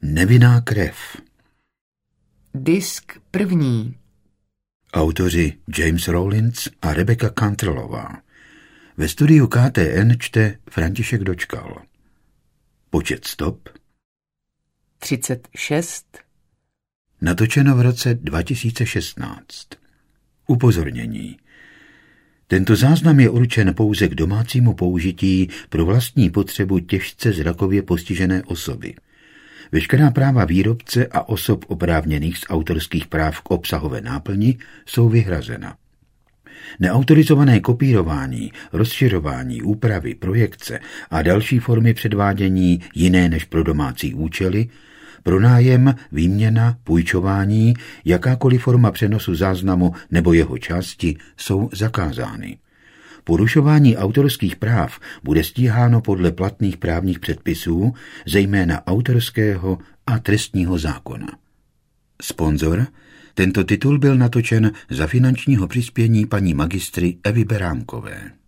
Nevinná krev. Disk první. Autoři James Rawlins a Rebecca Cantrellová. Ve studiu KTN čte František Dočkal. Počet stop 36. Natočeno v roce 2016. Upozornění. Tento záznam je určen pouze k domácímu použití pro vlastní potřebu těžce zrakově postižené osoby. Veškerá práva výrobce a osob oprávněných z autorských práv k obsahové náplni jsou vyhrazena. Neautorizované kopírování, rozšiřování, úpravy, projekce a další formy předvádění jiné než pro domácí účely, pronájem, výměna, půjčování, jakákoliv forma přenosu záznamu nebo jeho části jsou zakázány. Porušování autorských práv bude stíháno podle platných právních předpisů, zejména autorského a trestního zákona. Sponzor. Tento titul byl natočen za finančního přispění paní magistry Evy Beránkové.